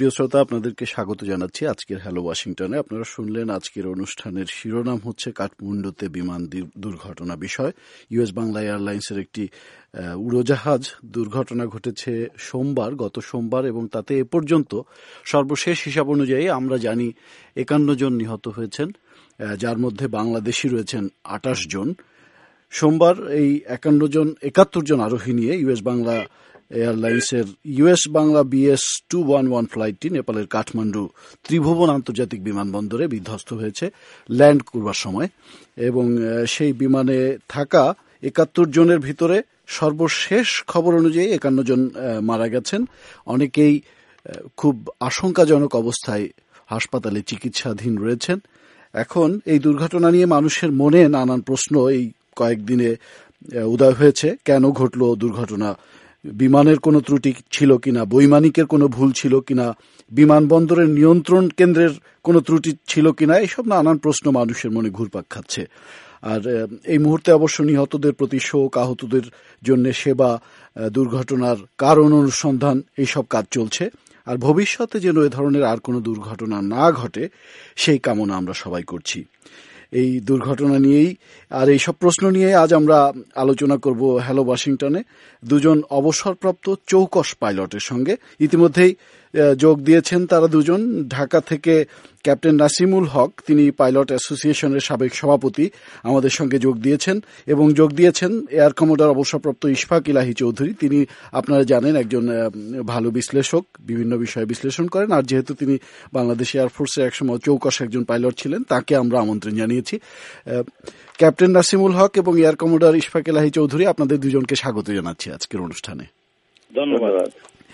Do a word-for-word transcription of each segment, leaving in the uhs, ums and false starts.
প্রিয় শ্রোতা, আপনাদেরকে স্বাগত জানাচ্ছি আজকের হ্যালো ওয়াশিংটনে। আপনারা শুনলেন আজকের অনুষ্ঠানের শিরোনাম হচ্ছে কাঠমান্ডুতে বিমান দুর্ঘটনা বিষয়। ইউএস বাংলা এয়ারলাইন্সের একটি উড়োজাহাজ দুর্ঘটনা ঘটেছে সোমবার, গত সোমবার, এবং তাতে এ পর্যন্ত সর্বশেষ হিসাব অনুযায়ী আমরা জানি একান্ন জন নিহত হয়েছেন, যার মধ্যে বাংলাদেশি রয়েছেন আটাশ জন। সোমবার এই একান্ন জন একাত্তর জন আরোহী নিয়ে ইউএস বাংলা এয়ারলাইন্সের US Bangla BS two one one ফ্লাইটটি নেপালের কাঠমান্ডু ত্রিভুবন আন্তর্জাতিক বিমানবন্দরে বিধ্বস্ত হয়েছে ল্যান্ড করবার সময়, এবং সেই বিমানে থাকা একাত্তর জনের ভিতরে সর্বশেষ খবর অনুযায়ী একান্ন জন মারা গেছেন। অনেকেই খুব আশঙ্কাজনক অবস্থায় হাসপাতালে চিকিৎসাধীন রয়েছেন। এখন এই দুর্ঘটনা নিয়ে মানুষের মনে নানান প্রশ্ন এই কয়েকদিনে উদয় হয়েছে। কেন ঘটল দুর্ঘটনা? বিমানের কোনো ত্রুটি ছিল কিনা, বৈমানিকের কোনো ভুল ছিল কিনা, বিমানবন্দরের নিয়ন্ত্রণ কেন্দ্রের কোনো ত্রুটি ছিল কিনা, এইসব নানান প্রশ্ন মানুষের মনে ঘুরপাক খাচ্ছে। আর এই মুহূর্তে অবশ্য নিহতদের প্রতি শোক, আহতদের জন্য সেবা, দুর্ঘটনার কারণ অনুসন্ধান, এইসব কাজ চলছে। আর ভবিষ্যতে যেন এ ধরনের আর কোনো দুর্ঘটনা না ঘটে সেই কামনা আমরা সবাই করছি। এই দুর্ঘটনা নিয়েই আর এইসব প্রশ্ন নিয়ে আজ আমরা আলোচনা করব হ্যালো ওয়াশিংটনে দুজন অবসরপ্রাপ্ত চৌকস পাইলটের সঙ্গে। ইতিমধ্যেই যোগ দিয়েছেন তারা দুজন। ঢাকা থেকে ক্যাপ্টেন নাসিমুল হক, তিনি পাইলট অ্যাসোসিয়েশনের সাবেক সভাপতি, আমাদের সঙ্গে যোগ দিয়েছেন, এবং যোগ দিয়েছেন এয়ার কমোডর অবসরপ্রাপ্ত ইশফাক ইলাহি চৌধুরী। তিনি আপনারা জানেন একজন ভালো বিশ্লেষক, বিভিন্ন বিষয়ে বিশ্লেষণ করেন। আর যেহেতু তিনি বাংলাদেশ এয়ারফোর্সের একসময় চৌকস একজন পাইলট ছিলেন, তাকে আমরা আমন্ত্রণ জানিয়েছি। ক্যাপ্টেন নাসিমুল হক এবং এয়ার কমোডর ইশফাক ইলাহি চৌধুরী, আপনাদের দুজনকে স্বাগত জানাচ্ছি আজকের অনুষ্ঠানে। ধন্যবাদ।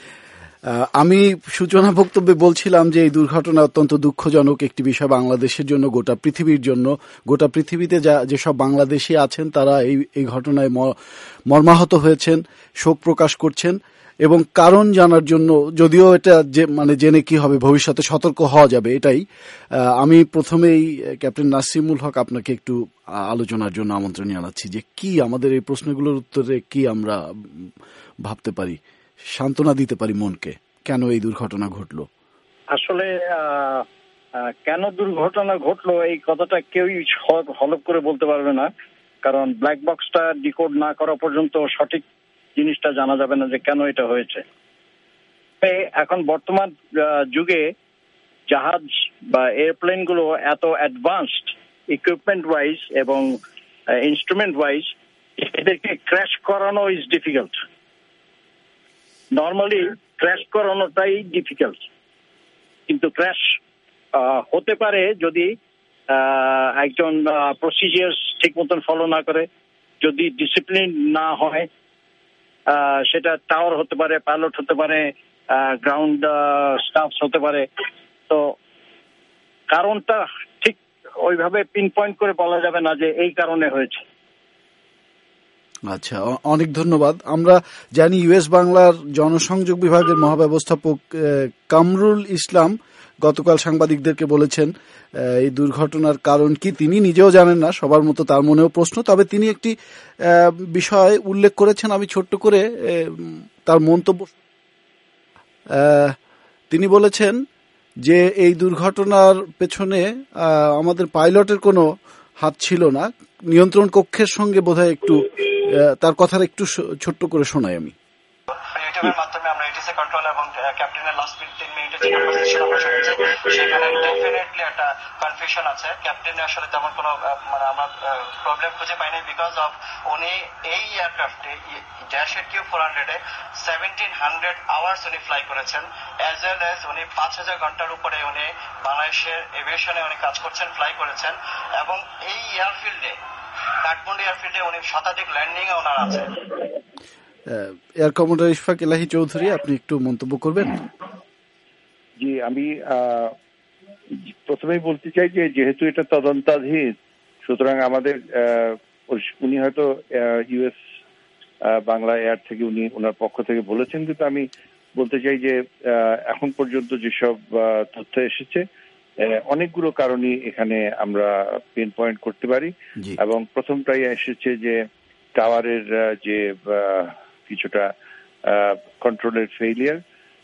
আমি সূচনা বক্তব্যে বলছিলাম যে এই দুর্ঘটনা অত্যন্ত দুঃখজনক একটি বিষয় বাংলাদেশের জন্য, গোটা পৃথিবীর জন্য। গোটা পৃথিবীতে যা যেসব বাংলাদেশি আছেন তারা এই এই ঘটনায় মর্মাহত হয়েছেন, শোক প্রকাশ করছেন, এবং কারণ জানার জন্য, যদিও এটা যে মানে জেনে কি হবে, ভবিষ্যতে সতর্ক হওয়া যাবে, এটাই। আমি প্রথমেই ক্যাপ্টেন নাসিমুল হক আপনাকে একটু আলোচনার জন্য আমন্ত্রণ জানাচ্ছি যে কি আমাদের এই প্রশ্নগুলোর উত্তরে কি আমরা ভাবতে পারি, সান্ত্বনা দিতে পারি মনকে, কেন এই দুর্ঘটনা ঘটলো। আসলে কেন দুর্ঘটনা ঘটলো এই কথাটা কেউই হলফ করে বলতে পারবে না, কারণ ব্ল্যাক বক্সটা ডিকোড না করা পর্যন্ত সঠিক জিনিসটা জানা যাবে না যে কেন এটা হয়েছে। এখন বর্তমান যুগে জাহাজ বা এয়ারপ্লেন গুলো এত অ্যাডভান্সড ইকুইপমেন্ট ওয়াইজ এবং ইনস্ট্রুমেন্ট ওয়াইজ, এদেরকে ক্র্যাশ করানো ইজ ডিফিকাল্ট। নর্মালি ক্র্যাশ করানোটাই ডিফিকাল্ট, কিন্তু ক্র্যাশ হতে পারে যদি একজন প্রসিজিয়ার্স ঠিক মতন ফলো না করে, যদি ডিসিপ্লিন না হয়। সেটা টাওয়ার হতে পারে, পাইলট হতে পারে, গ্রাউন্ড স্টাফ হতে পারে। তো কারণটা ঠিক ওইভাবে পিন পয়েন্ট করে বলা যাবে না যে এই কারণে হয়েছে। আচ্ছা, অনেক ধন্যবাদ। আমরা জানি ইউএস বাংলার জনসংযোগ বিভাগের মহাব্যবস্থাপক কামরুল ইসলাম গতকাল সাংবাদিকদেরকে বলেছেন এই দুর্ঘটনার কারণ কি তিনি নিজেও জানেন না, সবার মতো তার মনেও প্রশ্ন। তবে তিনি একটি বিষয় উল্লেখ করেছেন, আমি ছোট্ট করে তার মন্তব্য। তিনি বলেছেন যে এই দুর্ঘটনার পেছনে আমাদের পাইলটের কোনো হাত ছিল না, নিয়ন্ত্রণ কক্ষের সঙ্গে বোধহয় একটু তার কথাটা একটু ছোট্ট করে শোনাই আমি। ইউটিউবের মাধ্যমে আমরা এটিসি কন্ট্রোল এবং ক্যাপ্টেনের লাস্ট তিন মিনিটের যে কনভারসেশন আমরা শুনেছি, সেখানে ডেফিনেটলি একটা কনফিউশন আছে। ক্যাপ্টেনের আসলে তেমন কোনো মানে আমরা প্রবলেম খুঁজে পাইনি, বিকজ অফ উনি এই এয়ারক্রাফটে ড্যাশ এইট কিউ ফোর হান্ড্রেডে সেভেন্টিন হান্ড্রেড আওয়ার্স উনি ফ্লাই করেছেন, অ্যাজ ওয়েল এজ উনি পাঁচ হাজার ঘন্টার উপরে উনি বাংলাদেশের এভিয়েশনে উনি কাজ করছেন, ফ্লাই করেছেন, এবং এই এয়ারফিল্ডে কাঠমান্ডু এয়ারফিল্ডে উনি শতাধিক ল্যান্ডিং এ ওনার আছে। এয়ার কমোডর ইশফাক ইলাহি চৌধুরী, আপনি একটু মন্তব্য করবেন? জি, আমি প্রথমেই বলতে চাই যে যেহেতু এটা তদন্তাধীন, সুতরাং আমাদের উনি হয়তো ইউএস বাংলা এয়ার থেকে উনি ওনার পক্ষ থেকে বলেছেন, কিন্তু আমি বলতে চাই যে এখন পর্যন্ত যেসব তথ্য এসেছে অনেকগুলো কারণই এখানে আমরা পিন পয়েন্ট করতে পারি। এবং প্রথমটাই এসেছে যে টাওয়ারের যে কিছুটা কন্ট্রোলের ফেইলিয়ার,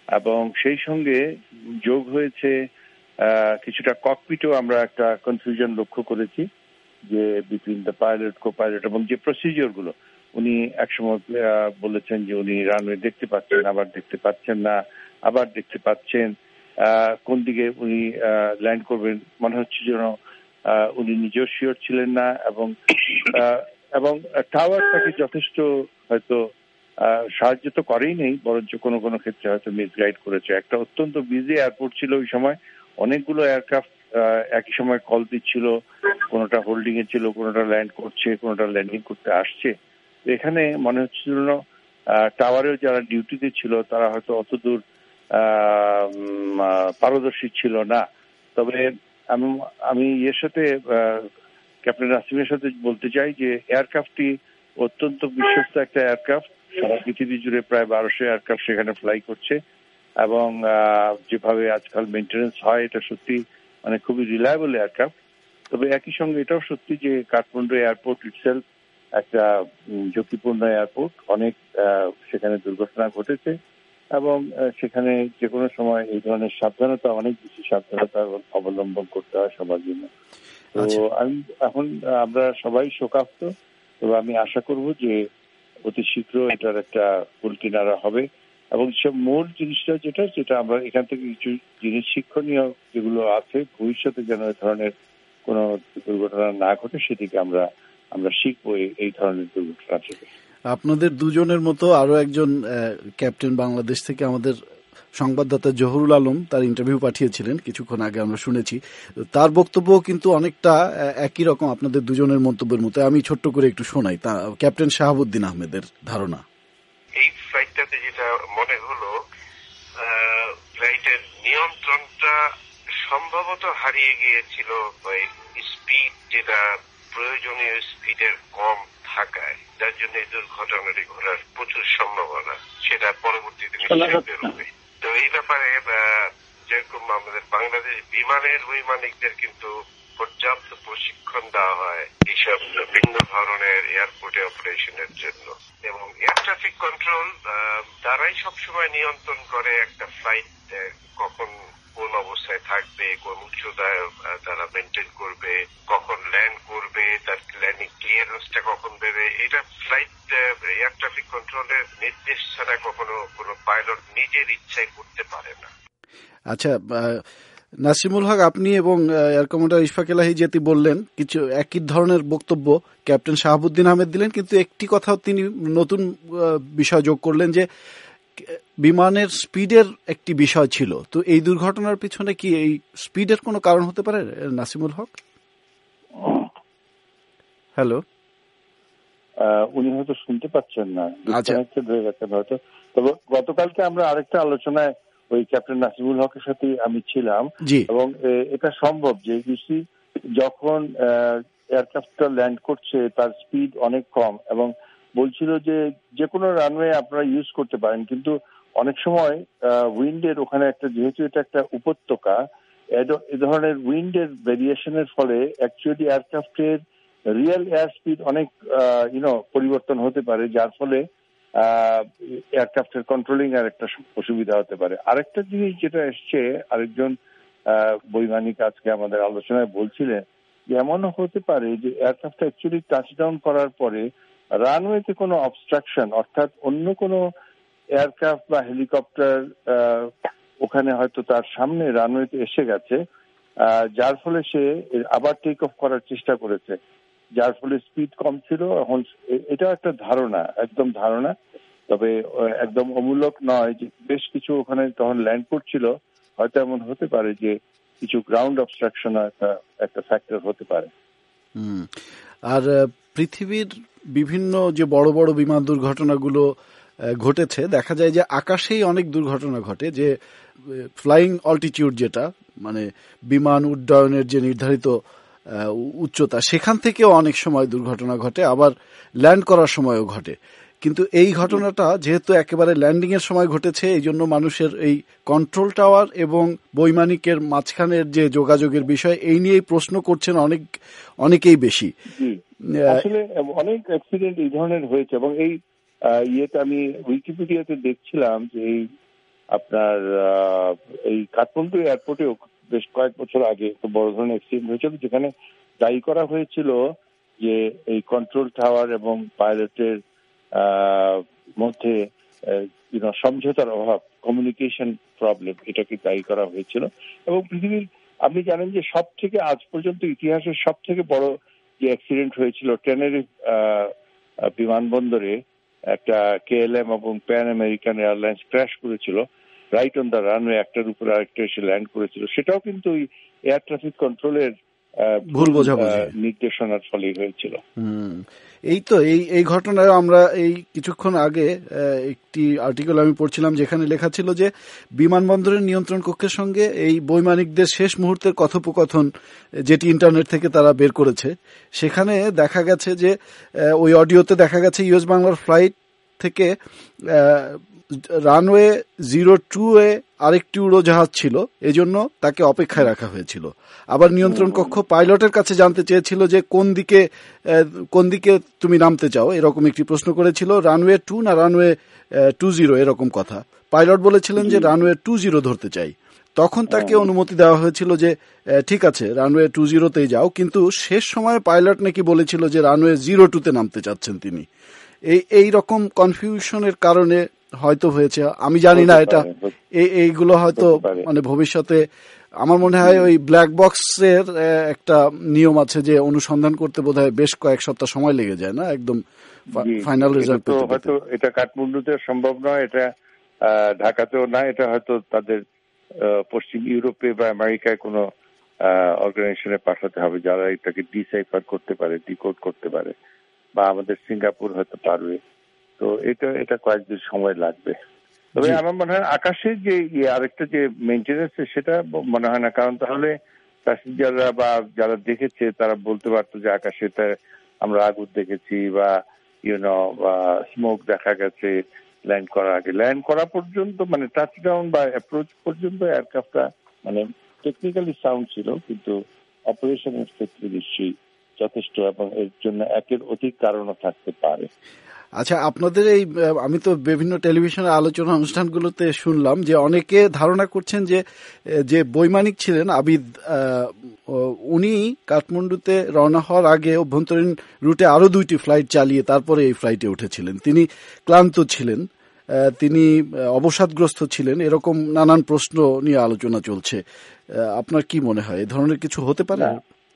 এবং সেই সঙ্গে যোগ হয়েছে কিছুটা ককপিটেও আমরা একটা কনফিউশন লক্ষ্য করেছি যে between the pilot co pilot এবং যে প্রসিজিওর গুলো উনি একসময় বলেছেন যে উনি রানওয়ে দেখতে পাচ্ছেন, আবার দেখতে পাচ্ছেন না, আবার দেখতে পাচ্ছেন, কোন দিকে উনি ল্যান্ড করবেন মনে হচ্ছে যেন উনি নিজেও শিওর ছিলেন না, এবং এবং টাওয়ার তাকে যথেষ্ট হয়তো সাহায্য তো করেই নেই, বরঞ্চ কোনো কোনো ক্ষেত্রে হয়তো মিসগাইড করেছে। একটা অত্যন্ত বিজি এয়ারপোর্ট ছিল ওই সময়, অনেকগুলো এয়ারক্রাফট একই সময় কল দিচ্ছিল, কোনোটা হোল্ডিং এ ছিল, কোনোটা ল্যান্ড করছে, কোনোটা ল্যান্ডিং করতে আসছে। এখানে মনে হচ্ছিল টাওয়ারেও যারা ডিউটিতে ছিল তারা হয়তো অতদূর পারদর্শী ছিল না। তবে আমি আমি এর সাথে ক্যাপ্টেন নাসিমের সাথে বলতে চাই যে এয়ারক্রাফটটি অত্যন্ত বিশ্বস্ত একটা এয়ারক্রাফট, সারা পৃথিবী জুড়ে প্রায় বারোশো এয়ারক্রাফট সেখানে ফ্লাই করছে, এবং যেভাবে আজকাল মেনটেন্যান্স হয় এটা সত্যি মানে খুবই রিলায়েবল এয়ারক্রাফট। তবে একই সঙ্গে এটাও সত্যি যে কাঠমান্ডু এয়ারপোর্ট ইটসেলফ একটা ঝুঁকিপূর্ণ এয়ারপোর্ট, অনেক সেখানে দুর্ঘটনা ঘটেছে, এবং সেখানে যে কোনো সময় এই ধরনের সাবধানতা, অনেক বেশি সাবধানতা অবলম্বন করতে হয় সবার জন্য। তো আমি এখন আমরা সবাই শোকাহত, তবে আমি আশা করব যে অতি শীঘ্র এটার একটা কুল কিনারা হবে, এবং সব মূল জিনিসটা যেটা যেটা আমরা এখান থেকে কিছু জিনিস শিক্ষণীয় যেগুলো আছে ভবিষ্যতে যেন এই ধরনের কোনো দুর্ঘটনা না ঘটে সেদিকে আমরা আমরা শিখবো এই ধরনের দুর্ঘটনা থেকে। আপনাদের দুজনের মতো আরো একজন ক্যাপ্টেন বাংলাদেশ থেকে আমাদের সংবাদদাতা জহুরুল আলম তার ইন্টারভিউ পাঠিয়েছিলেন কিছুক্ষণ আগে, আমরা শুনেছি। তার বক্তব্য কিন্তু অনেকটা একই রকম আপনাদের দুজনের মন্তব্যের মতো। আমি ছোট্ট করে একটু শোনাই তা ক্যাপ্টেন শাহাবুদ্দিন আহমেদের ধারণা। এই ফ্লাইটটাতে যেটা মনে হলো, ফ্লাইটের নিয়ন্ত্রণটা সম্ভবত হারিয়ে গিয়েছিল ওই স্পিড, যেটা প্রয়োজনীয় স্পিডের কম থাকায়, যার জন্য এই দুর্ঘটনাটি ঘটার প্রচুর সম্ভাবনা, সেটা পরবর্তীতে নিশ্চয়ই বেরোবে। তো এই ব্যাপারে যেরকম আমাদের বাংলাদেশ বিমানের বৈমানিকদের কিন্তু পর্যাপ্ত প্রশিক্ষণ দেওয়া হয় এইসব ভিন্ন ধরনের এয়ারপোর্টে অপারেশনের জন্য, এবং এয়ার ট্রাফিক কন্ট্রোল তারাই সবসময় নিয়ন্ত্রণ করে একটা ফ্লাইট কখন কোন অবস্থায় থাকবে, কোন উচ্চতায় তারা মেনটেন করবে, কখন ল্যান্ড করবে, তার ল্যান্ডিং ক্লিয়ারেন্সটা কখন দেবে। এটা ফ্লাইট এয়ার ট্রাফিক কন্ট্রোলের নির্দেশ ছাড়া কখনো কোনো পাইলট নিজের ইচ্ছায় করতে পারে না। আচ্ছা, নাসিমুল হক, আপনি এবং এয়ার কমান্ডার ইশফাক এলাহি যেটি বললেন কিছু একই ধরনের বক্তব্য ক্যাপ্টেন শাহাবুদ্দিন আহমেদ দিলেন, কিন্তু একটি কথা তিনি নতুন বিষয় যোগ করলেন যে বিমানের স্পিডের একটি বিষয় ছিল। তো এই দুর্ঘটনার পিছনে কি এই স্পিডের কোনো কারণ হতে পারে নাসিমুল হক? হ্যালো, উনি হয়তো শুনতে পাচ্ছেন না, ডিসকানেক্টেড হয়ে গেছেন হয়তো। তবে গতকালকে আমরা আরেকটা আলোচনায় ওই ক্যাপ্টেন নাসিমুল হকের সাথে আমি ছিলাম, এবং এটা সম্ভব যে ইউসি যখন এয়ারক্রাফটটা ল্যান্ড করছে তার স্পিড অনেক কম, এবং বলছিল যে যে কোনো রানওয়ে আপনারা ইউজ করতে পারেন, কিন্তু অনেক সময় উইন্ডের ওখানে একটা, যেহেতু এটা একটা উপত্যকা, এ ধরনের উইন্ডের ভেরিয়েশনের ফলে অ্যাকচুয়ালি এয়ারক্রাফটের রিয়েল এয়ার স্পিড অনেক ইউনো পরিবর্তন হতে পারে, যার ফলে এয়ারক্রাফটের কন্ট্রোলিং আর একটা অসুবিধা হতে পারে। আরেকটা জিনিস যেটা এসছে, আরেকজন বৈমানিক আজকে আমাদের আলোচনায় বলছিলেন যে এমনও হতে পারে যে এয়ারক্রাফটটা অ্যাকচুয়ালি টাচডাউন করার পরে রানওয়েতে কোনো অবস্ট্রাকশন, অর্থাৎ অন্য কোনো এয়ারক্রাফট বা হেলিকপ্টার ওখানে হয়তো তার সামনে রানওয়েতে এসে গেছে, যার ফলে সে আবার টেক অফ করার চেষ্টা করেছে, যার ফলে স্পিড কম ছিল। এখন এটা একটা ধারণা, একদম ধারণা, তবে একদম অমূলক নয় যে বেশ কিছু ওখানে তখন ল্যান্ড করছিল, হয়তো এমন হতে পারে যে কিছু গ্রাউন্ড অবস্ট্রাকশন একটা একটা ফ্যাক্টর হতে পারে। আর পৃথিবীর বিভিন্ন যে বড় বড় বিমান দুর্ঘটনাগুলো ঘটেছে, দেখা যায় যে আকাশেই অনেক দুর্ঘটনা ঘটে, যে ফ্লাইং অল্টিটিউড, যেটা মানে বিমান উড্ডয়নের যে নির্ধারিত উচ্চতা, সেখান থেকেও অনেক সময় দুর্ঘটনা ঘটে, আবার ল্যান্ড করার সময়ও ঘটে। কিন্তু এই ঘটনাটা যেহেতু একেবারে ল্যান্ডিং এর সময় ঘটেছে, এই জন্য মানুষের এই কন্ট্রোল টাওয়ার এবং বৈমানিকের মাঝখানের যে যোগাযোগের বিষয়, এই নিয়েই প্রশ্ন করছেন অনেক অনেকেই বেশি। আসলে অনেক অ্যাক্সিডেন্ট এই ধরনের হয়েছে, এবং এই ইয়েতে আমি উইকিপিডিয়াতে দেখছিলাম যে এই আপনার এই কাঠমান্ডু এয়ারপোর্টেও বেশ কয়েক বছর আগে একটা বড় ধরনের অ্যাক্সিডেন্ট হয়েছিল, যেখানে দায়ী করা হয়েছিল যে এই কন্ট্রোল টাওয়ার এবং পাইলটের মধ্যে সমঝোতার অভাব, কমিউনিকেশন প্রবলেম, এটাকে দায়ী করা হয়েছিল। এবং পৃথিবীর আপনি জানেন যে সব থেকে আজ পর্যন্ত ইতিহাসের সব থেকে বড় যে অ্যাক্সিডেন্ট হয়েছিল ট্রেনের বিমানবন্দরে, একটা কেএলএম এবং প্যান আমেরিকান এয়ারলাইন্স ক্র্যাশ করেছিল রাইট অন দ্য রানওয়ে, একটার উপরে আরেকটা এসে ল্যান্ড করেছিল। সেটাও কিন্তু এয়ার ট্রাফিক কন্ট্রোলের ভুল বোঝাবুঝি নির্দেশনার ফলে হয়েছিল। এই তো এই এই ঘটনায় আমরা এই কিছুক্ষণ আগে একটি আর্টিকেল আমি পড়ছিলাম, যেখানে লেখা ছিল যে বিমানবন্দরের নিয়ন্ত্রণ কক্ষের সঙ্গে এই বৈমানিকদের শেষ মুহূর্তের কথোপকথন, যেটি ইন্টারনেট থেকে তারা বের করেছে, সেখানে দেখা গেছে যে ওই অডিওতে দেখা গেছে ইউএস বাংলার ফ্লাইট থেকে রানওয়ে জিরো টু এ আরেকটি উড়োজাহাজ ছিল, এজন্য তাকে অপেক্ষায় রাখা হয়েছিল। আবার নিয়ন্ত্রণ কক্ষ পাইলটের কাছে জানতে চেয়েছিল যে কোন দিকে কোন দিকে তুমি নামতে চাও, এরকম একটি প্রশ্ন করেছিল, রানওয়ে টু না রানওয়ে টু জিরো এরকম কথা। পাইলট বলেছিলেন যে রানওয়ে টু জিরো ধরতে চাই। তখন তাকে অনুমতি দেওয়া হয়েছিল যে ঠিক আছে রানওয়ে টু জিরোতেই যাও, কিন্তু শেষ সময়ে পাইলট নাকি বলেছিল যে রানওয়ে জিরো টুতে নামতে চাচ্ছেন তিনি। এই এই রকম কনফিউশনের কারণে হয়তো হয়েছে, আমি জানি না। এটা এইগুলো হয়তো মানে ভবিষ্যতে আমার মনে হয় ওই ব্ল্যাক বক্সের একটা নিয়ম আছে যে অনুসন্ধান করতে বোধহয় বেশ কয়েক সপ্তাহ সময় লেগে যায় না একদম ফাইনাল রেজাল্ট পেতে। হয়তো এটা কাঠমান্ডুতে সম্ভব নয়, এটা ঢাকাতেও না, এটা হয়তো তাদের পশ্চিম ইউরোপে বা আমেরিকায় কোনো অর্গানাইজেশনে পাঠাতে হবে যারা এটাকে ডিসাইফার করতে পারে, ডিকোড করতে পারে, বা আমাদের সিঙ্গাপুর হয়তো পারবে। তো এটা এটা কয়েকদিন সময় লাগবে। তবে আমার মনে হয় আকাশের যে আরেকটা যে মেনটেন্যান্স সেটা মনে হয় না, কারণ তাহলে প্যাসেঞ্জাররা বা যারা দেখেছে তারা বলতে পারতো যে আকাশে আমরা আগুন দেখেছি বা ইউনো বা স্মোক দেখা গেছে ল্যান্ড করার আগে। ল্যান্ড করা পর্যন্ত মানে টাচ ডাউন বা অ্যাপ্রোচ পর্যন্ত এয়ারক্রাফটটা মানে টেকনিক্যালি সাউন্ড ছিল, কিন্তু অপারেশনের ক্ষেত্রে নিশ্চয়ই যথেষ্ট, এবং এর জন্য একের অধিক কারণও থাকতে পারে। আচ্ছা, আপনাদের এই আমি তো বিভিন্ন টেলিভিশনের আলোচনা অনুষ্ঠানগুলোতে শুনলাম যে অনেকে ধারণা করছেন যে যে বৈমানিক ছিলেন আবিদ, উনি কাঠমান্ডুতে রওনা হওয়ার আগে অভ্যন্তরীণ রুটে আরো দুইটি ফ্লাইট চালিয়ে তারপরে এই ফ্লাইটে উঠেছিলেন। তিনি ক্লান্ত ছিলেন, তিনি অবসাদগ্রস্ত ছিলেন, এরকম নানান প্রশ্ন নিয়ে আলোচনা চলছে। আপনার কি মনে হয়, এ ধরনের কিছু হতে পারে?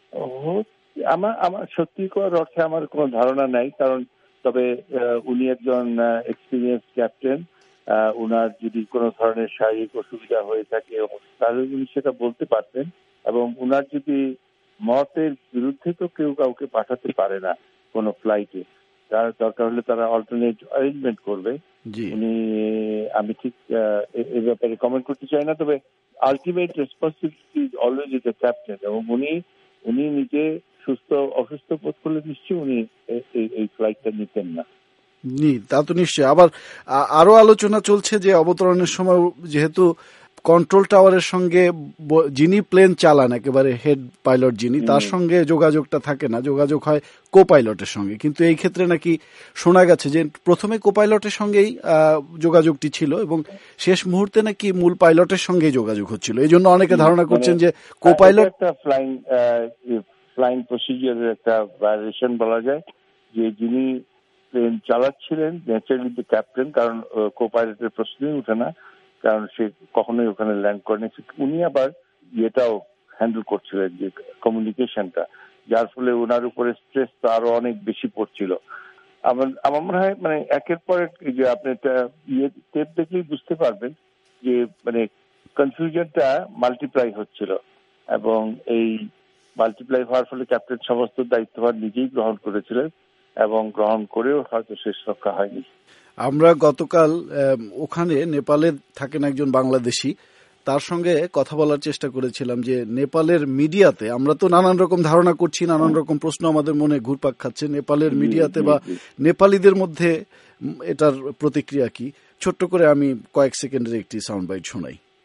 আমার আমার সত্যিকার অর্থে আমার কোনো ধারণা নাই, কারণ তবে উনি একজন এক্সপিরিয়েন্স ক্যাপ্টেন, উনার যদি কোনো ধরনের শারীরিক অসুবিধা হয়ে থাকে তাহলে উনি সেটা বলতে পারতেন, এবং উনার যদি মতের বিরুদ্ধে তো কেউ কাউকে পাঠাতে পারে না কোনো ফ্লাইটে, তার দরকার হলে তারা অল্টারনেট অ্যারেঞ্জমেন্ট করবে। উনি আমি ঠিক এ ব্যাপারে কমেন্ট করতে চাই না, তবে ultimate responsibility is always the captain, এবং উনি উনি নিজে সুস্থ অসুস্থ বোধ করলে নিশ্চয়ই উনি এই ফ্লাইটটা নিতেন না। তা তো নিশ্চয়ই। আবার আরো আলোচনা চলছে যে অবতরণের সময় যেহেতু কন্ট্রোল টাওয়ারের সঙ্গে যিনি প্লেন চালান, একেবারে হেড পাইলট যিনি, তার সঙ্গে যোগাযোগটা থাকে না, যোগাযোগ হয় কো পাইলটের সঙ্গে। কিন্তু এই ক্ষেত্রে নাকি শোনা গেছে যে প্রথমে কো পাইলটের সঙ্গেই যোগাযোগটি ছিল এবং শেষ মুহূর্তে নাকি মূল পাইলটের সঙ্গেই যোগাযোগ হচ্ছিল। এই জন্য অনেকে ধারণা করছেন যে কো পাইলট একটা ফ্লাইং ফ্লাইং প্রসিজিয়ারের একটা ভায়োলেশন বলা যায়, যে যিনি প্লেন চালাচ্ছিলেন ন্যাচারালি দ্য ক্যাপ্টেন, কারণ কো পাইলটের প্রশ্নই উঠে না, কারণ সে কখনোই ওখানে ল্যান্ড করেনি। উনি আবার ইয়েটাও হ্যান্ডেল করছিলেন, যে কমিউনিকেশনটা, যার ফলে ওনার উপরে স্ট্রেস তো আরো অনেক বেশি পড়ছিল। আমার আমার মনে হয় মানে একের পর যে আপনি একটা ইয়ে টেপ দেখলেই বুঝতে পারবেন যে মানে কনফিউশনটা মাল্টিপ্লাই হচ্ছিল, এবং এই মাল্টিপ্লাই হওয়ার ফলে ক্যাপ্টেন সমস্ত দায়িত্বভার নিজেই গ্রহণ করেছিলেন, এবং গ্রহণ করেও হয়তো শেষ রক্ষা হয়নি। আমরা গতকাল ওখানে নেপালে থাকেন একজন বাংলাদেশি, তার সঙ্গে কথা বলার চেষ্টা করেছিলাম যে নেপালের মিডিয়াতে আমরা তো নানান রকম ধারণা করছি, নানান রকম প্রশ্ন আমাদের মনে ঘুরপাক খাচ্ছে, নেপালের মিডিয়াতে বা নেপালিদের মধ্যে এটার প্রতিক্রিয়া কি। ছোট্ট করে আমি কয়েক সেকেন্ডের একটি সাউন্ড বাইট শোনাই।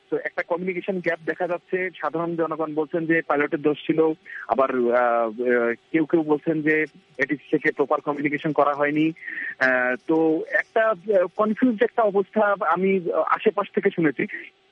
তো একটা কমিউনিকেশন গ্যাপ দেখা যাচ্ছে। সাধারণ জনগণ বলছেন যে পাইলটের দোষ ছিল, আবার কেউ কেউ বলছেন যে এটি থেকে প্রপার কমিউনিকেশন করা হয়নি। তো একটা কনফিউজ একটা অবস্থা আমি আশেপাশ থেকে শুনেছি।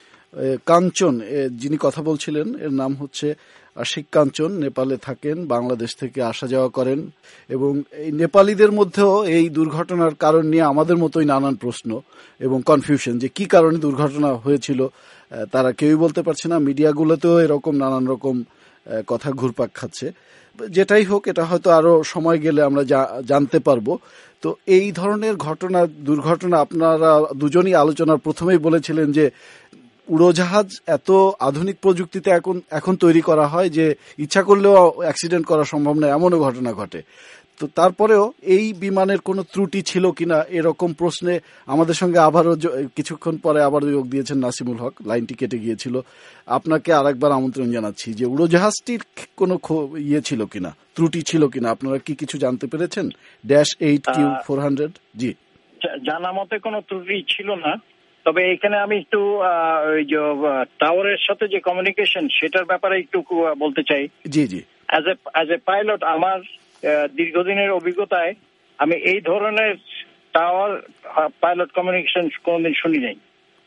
কাঞ্চন যিনি কথা বলছিলেন এর নাম হচ্ছে আশিক কাঞ্চন, নেপালে থাকেন, বাংলাদেশ থেকে আসা যাওয়া করেন এবং এই নেপালিদের মধ্যেও এই দুর্ঘটনার কারণ নিয়ে আমাদের মতোই নানান প্রশ্ন এবং কনফিউশন যে কি কারণে দুর্ঘটনা হয়েছিল তারা কেউই বলতে পারছে না। মিডিয়াগুলোতেও এরকম নানান রকম কথা ঘুরপাক খাচ্ছে। যেটাই হোক, এটা হয়তো আরো সময় গেলে আমরা জানতে পারবো। তো এই ধরনের ঘটনা দুর্ঘটনা আপনারা দুজনই আলোচনার প্রথমেই বলেছিলেন যে উড়োজাহাজ এত আধুনিক প্রযুক্তিতে এখন এখন তৈরি করা হয় যে ইচ্ছা করলেও অ্যাক্সিডেন্ট করা সম্ভব নয়, এমনও ঘটনা ঘটে। তো তারপরেও এই বিমানের কোনো ত্রুটি ছিল কিনা এরকম প্রশ্নে আমাদের সঙ্গে আবারও কিছুক্ষণ পরে আবার যোগ দিয়েছেন নাসিমুল হক। লাইনটি কেটে গিয়েছিল। আপনাকে আরেকবার আমন্ত্রণ জানাচ্ছি যে উড়োজাহাজটির কোনো ইয়ে ছিল কিনা, ত্রুটি ছিল কিনা, আপনারা কি কিছু জানতে পেরেছেন? Dash eight Q four hundred. জি, জানা মতে কোনো ত্রুটি ছিল না। তবে এখানে আমি একটু ওই যে টাওয়ারের সাথে যে কমিউনিকেশন সেটার ব্যাপারে একটু বলতে চাই। জি জি as a as a pilot আমার দীর্ঘদিনের অভিজ্ঞতায় আমি এই ধরনের টাওয়ার পাইলট কমিউনিকেশন কোনোদিন শুনি নাই।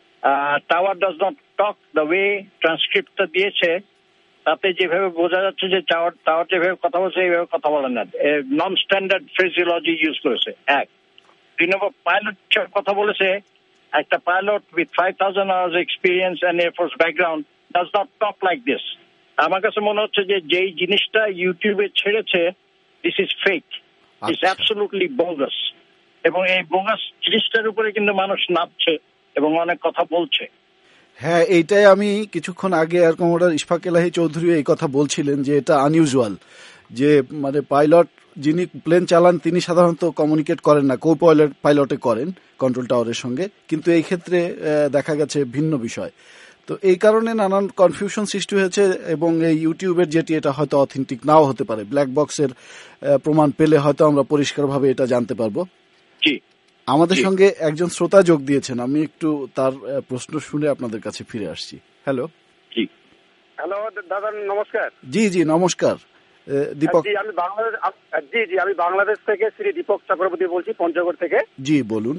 Tower does not talk the way ট্রান্সক্রিপ্টটা দিয়েছে তাতে যেভাবে বোঝা যাচ্ছে যে টাওয়ার টাওয়ার যেভাবে কথা বলছে এইভাবে কথা বলেন না, নন স্ট্যান্ডার্ড ফ্রেজিওলজি ইউজ করেছে। এক দুই নম্বর, পাইলট কথা বলেছে একটা pilot with five thousand hours experience and air force background does not talk like this. আমার কাছে মনে হচ্ছে যে যেই জিনিসটা ইউটিউবে ছেড়েছে this is fake, it's absolutely bogus, এবং এই বোগাস জিনিসটার উপরে কিন্তু মানুষ নাচছে এবং অনেক কথা বলছে। হ্যাঁ, এইটাই আমি কিছুক্ষণ আগে এয়ার কমোডার ইশফাক এলাহি চৌধুরী এই কথা বলছিলেন যে এটা আনইউজুয়াল, যে মানে পাইলট যিনি প্লেন চালান তিনি সাধারণত কমিউনিকেট করেন না, কো পাইলট পাইলটে করেন কন্ট্রোল টাওয়ারের সঙ্গে, কিন্তু এই ক্ষেত্রে দেখা গেছে ভিন্ন বিষয়। তো এই কারণে নানান কনফিউশন সৃষ্টি হয়েছে এবং এই ইউটিউবের যেটি এটা হয়তো অথেন্টিক নাও হতে পারে। ব্ল্যাক বক্সের প্রমাণ পেলে হয়তো আমরা পরিষ্কারভাবে এটা জানতে পারবো। জি, আমাদের সঙ্গে একজন শ্রোতা যোগ দিয়েছেন, আমি একটু তার প্রশ্ন শুনে আপনাদের কাছে ফিরে আসছি। হ্যালো। জি, হ্যালো দাদা, নমস্কার। জি জি নমস্কার। দীপক। জি, আমি বাংলাদেশ জি জি আমি বাংলাদেশ থেকে শ্রী দীপক চক্রবর্তী বলছি, পঞ্চগড় থেকে। জি বলুন।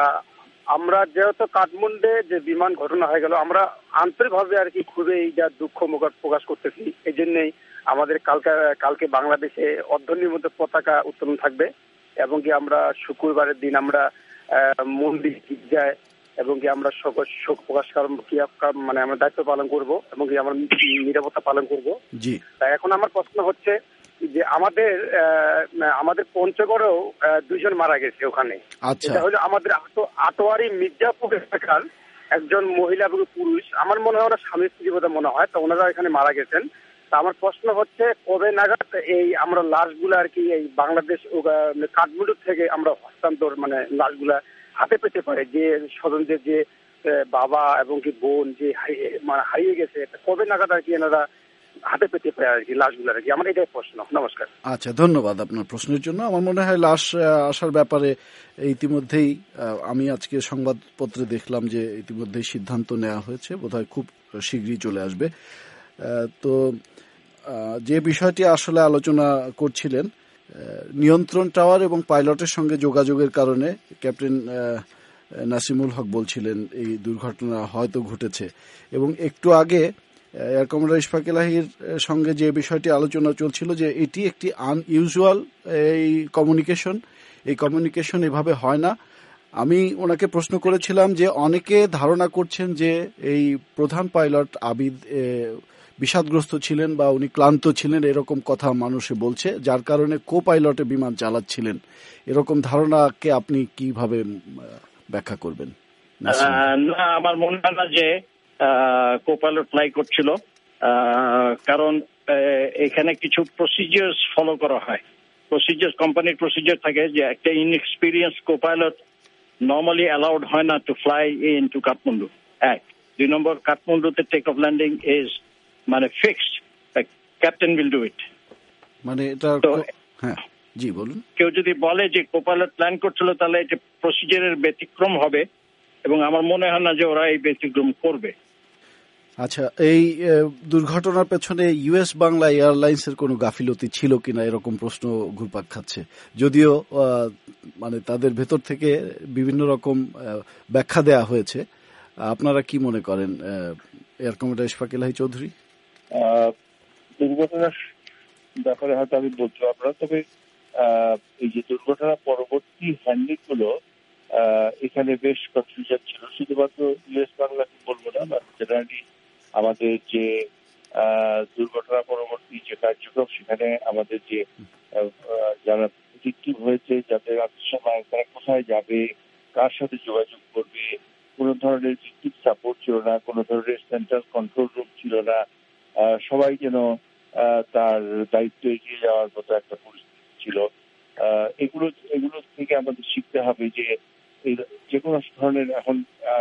আমরা যেহেতু কাঠমান্ডুতে যে বিমান ঘটনা হয়ে গেল, আমরা আন্তরিকভাবে আর কি খুবই যা দুঃখ প্রকাশ করতেছি। এই জন্যই আমাদের কালকে কালকে বাংলাদেশে অর্ধনির্মিত পতাকা উত্তোলন থাকবে এবং কি আমরা শুক্রবারের দিন আমরা মন্দির গির্জায় এবং কি আমরা শোক প্রকাশ মানে আমরা দায়িত্ব পালন করব এবং কি আমরা নিরাপত্তা পালন করব। জি, এখন আমার প্রশ্ন হচ্ছে যে আমাদের আমাদের পঞ্চগড়েও দুইজন মারা গেছে ওখানে। এটা হলো আমাদের আটোয়ারি মির্জাপুর এলাকার একজন মহিলা এবং পুরুষ, আমার মনে হয় ওরা স্বামী স্ত্রী বোধ মনে হয়, তো ওনারা এখানে মারা গেছেন। তা আমার প্রশ্ন হচ্ছে কবে নাগাদ এই আমরা লাশগুলা আর কি এই বাংলাদেশ কাঠমান্ডু থেকে আমরা হস্তান্তর মানে লাশগুলা হাতে পেতে পারে, যে স্বজনদের যে বাবা এবং কি বোন যে মানে হারিয়ে গেছে, কবে নাগাদ আর কি এনারা হাতে পেতে পারে আর কি লাশগুলো আর কি? আমার এটাই প্রশ্ন। নমস্কার। আচ্ছা, ধন্যবাদ আপনার প্রশ্নের জন্য। আমার মনে হয় লাশ আসার ব্যাপারে ইতিমধ্যেই আমি আজকে সংবাদপত্রে দেখলাম যে ইতিমধ্যেই সিদ্ধান্ত নেওয়া হয়েছে, বোধহয় খুব শীঘ্রই চলে আসবে। তো যে বিষয়টি আসলে আলোচনা করছিলেন, নিয়ন্ত্রণ টাওয়ার এবং পাইলটের সঙ্গে যোগাযোগের কারণে ক্যাপ্টেন নাসিমুল হক বলছিলেন এই দুর্ঘটনা হয়তো ঘটেছে। এবং একটু আগে এয়ার কমান্ডার ইশফাক এলাহির সঙ্গে যে বিষয়টি আলোচনা চলছিল যে এটি একটি আনইউজুয়াল এই কমিউনিকেশন, এই কমিউনিকেশন এভাবে হয় না। আমি ওনাকে প্রশ্ন করেছিলাম যে অনেকে ধারণা করছেন যে এই প্রধান পাইলট আবিদ বিষাদগ্রস্ত ছিলেন বা উনি ক্লান্ত ছিলেন, এরকম কথা মানুষে বলছে, যার কারণে কো পাইলটে বিমান চালাচ্ছিলেন। এরকম ধারণাকে আপনি কিভাবে ব্যাখ্যা করবেন? না, আমার মনে হয় না যে কো পাইলট ফ্লাই করছিল, কারণ এখানে কিছু প্রসিজিয়ার্স ফলো করা হয়। প্রসিজিয়ার কোম্পানির প্রসিজিয়ার থাকে যে একটা inexperience co pilot normally allowed হয় না to fly in to Kathmandu. এক দুই নম্বর, কাঠমান্ডুতে টেক অফ ল্যান্ডিং ইজ মানে fixed, captain will do it. মানে এটা হ্যাঁ জি বলুন। কেউ যদি বলে যে কো পাইলট প্ল্যান করছিল তাহলে এটা প্রসিজারের ব্যতিক্রম হবে এবং আমার মনে হয় না যে ওরা এই ব্যতিক্রম করবে। আচ্ছা, এই দুর্ঘটনার পেছনে ইউএস বাংলা এয়ারলাইন্সের কোনো গাফিলতি ছিল কিনা এরকম প্রশ্ন ঘুরপাক খাচ্ছে, যদিও মানে তাদের ভেতর থেকে বিভিন্ন রকম ব্যাখ্যা দেয়া হয়েছে। আপনারা কি মনে করেন এয়ার কমান্ডার ইশফাক এলাহী চৌধুরী? দুর্ঘটনার ব্যাপারে হয়তো আমি বলতে পারবো না, তবে এই যে দুর্ঘটনা পরবর্তী হ্যান্ডলিং গুলো এখানে বেশ কনফিউশন ছিল। শুধুমাত্র ইউএস বাংলাকে বলবো না, বা জেনারেলি আমাদের যে দুর্ঘটনা পরবর্তী যে কার্যক্রম, সেখানে আমাদের যে যারা ভিকটিম হয়েছে, যাদের আত্মসম্মান, তারা কোথায় যাবে, কার সাথে যোগাযোগ করবে, কোন ধরনের ভিকটিম সাপোর্ট ছিল না, কোন ধরনের সেন্ট্রাল কন্ট্রোল রুম ছিল না। সবাই যেন তার দায়িত্ব এগিয়ে যাওয়ার মতো একটা পরিস্থিতি ছিল। এগুলো এগুলো থেকে আমাদের শিখতে হবে যে যে কোনো ধরনের এখন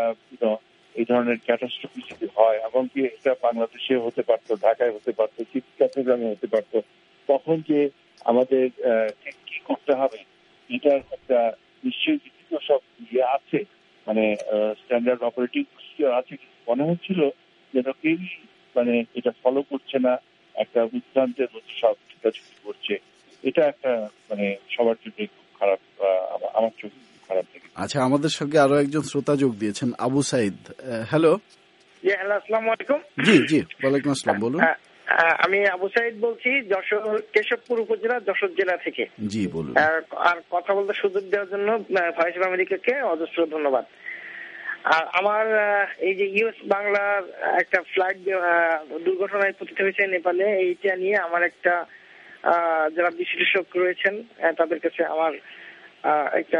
এই ধরনের ক্যাটাস্ট্রফি যদি হয়, এমনকি এটা বাংলাদেশে হতে পারতো, ঢাকায় হতে পারতো, চট্টগ্রামে হতে পারতো, তখন যে আমাদের ঠিক কি করতে হবে এটার একটা নিশ্চয়ই বিভিন্ন সব ইয়ে আছে, মানে স্ট্যান্ডার্ড অপারেটিং প্রসিডিওর আছে। কিন্তু মনে হচ্ছিল যেন কেউই মানে এটা ফলো করছে না, একটা উদ্ভ্রান্তের মধ্যে সব ছোটাছুটি করছে। এটা একটা মানে সবার জন্য খুব খারাপ, আমার চোখে খারাপ লাগে। আচ্ছা, আমাদের সঙ্গে আরো একজন শ্রোতা যোগ দিয়েছেন, আবু সাইদ। হ্যালো। আসসালামু আলাইকুম। জি জি, ওয়ালাইকুম আসসালাম, বলুন। আমি আবু সাইদ বলছি, যশোর কেশবপুর উপজেলা, যশোর জেলা থেকে। জি বলুন। আর কথা বলতে সুযোগ দেওয়ার জন্য ভয়েস অফ আমেরিকাকে অজস্র ধন্যবাদ। আর আমার এই যে ইউএস বাংলার একটা ফ্লাইট দুর্ঘটনায় পতিত হয়েছে নেপালে, এইটা নিয়ে আমার একটা যারা বিশ্লেষক রয়েছেন তাদের কাছে আমার একটা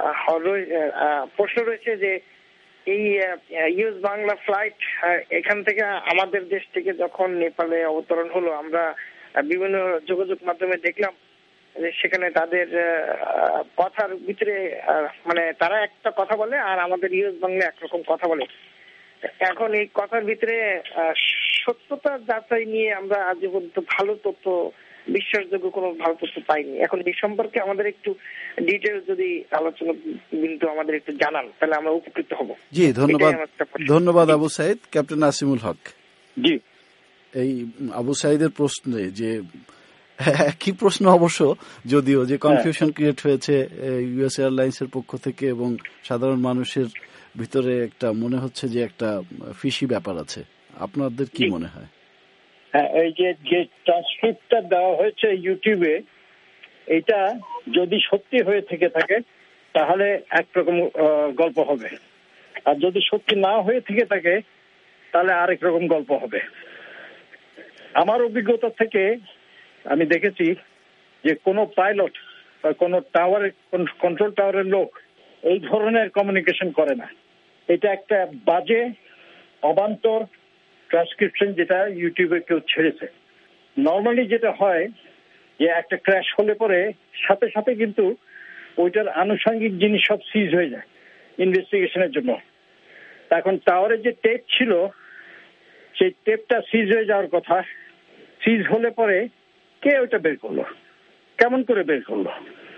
প্রশ্ন রয়েছে যে এই ইউএস বাংলা ফ্লাইট এখান থেকে আমাদের দেশ থেকে যখন নেপালে অবতরণ হলো, আমরা বিভিন্ন যোগাযোগ মাধ্যমে দেখলাম যে সেখানে তাদের কথার ভিতরে মানে তারা একটা কথা বলে আর আমাদের ইউএস বাংলা একরকম কথা বলে। এখন এই কথার ভিতরে সত্যতা যাচাই নিয়ে আমরা আজ পর্যন্ত ভালো তথ্য, বিশ্বাসযোগ্য কোনো ভালো তথ্য পাইনি। এখন এই সম্পর্কে আমাদের একটু ডিটেইলস যদি আলোচনা বিন্দু আমাদের একটু জানান, তাহলে আমরা উপকৃত হব। জি ধন্যবাদ, ধন্যবাদ আবু সাইদ। ক্যাপ্টেন নাসিমুল হক। জি, এই আবু সাইদের প্রশ্নে যে কি প্রশ্ন অবশ্য, যদিও যে কনফিউশন ক্রিয়েট হয়েছে ইউএস এয়ারলাইন্স এর পক্ষ থেকে এবং সাধারণ মানুষের ভিতরে একটা মনে হচ্ছে যে একটা ফিশি ব্যাপার আছে, আপনাদের কি মনে হয়? হ্যাঁ, এই যে যে ট্রান্সক্রিপ্টটা দেওয়া হয়েছে ইউটিউবে, এটা যদি সত্যি হয়ে থেকে থাকে তাহলে একরকম গল্প হবে, আর যদি সত্যি না হয়ে থেকে থাকে তাহলে আরেক রকম গল্প হবে। আমার অভিজ্ঞতা থেকে আমি দেখেছি যে কোনো পাইলট বা কোনো টাওয়ারের কন্ট্রোল টাওয়ারের লোক এই ধরনের কমিউনিকেশন করে না। এটা একটা বাজে অবান্তর ট্রান্সক্রিপশন যেটা ইউটিউবে কেউ ছেড়েছে। নর্মালি যেটা হয় যে একটা ক্র্যাশ হলে পরে সাথে সাথে কিন্তু ওইটার আনুষঙ্গিক জিনিস সব সিজ হয়ে যায় ইনভেস্টিগেশনের জন্য। এখন টাওয়ারের যে টেপ ছিল সেই টেপটা সিজ হয়ে যাওয়ার কথা, সিজ হলে পরে কে ওইটা বের করলো, কেমন করে বের করলো?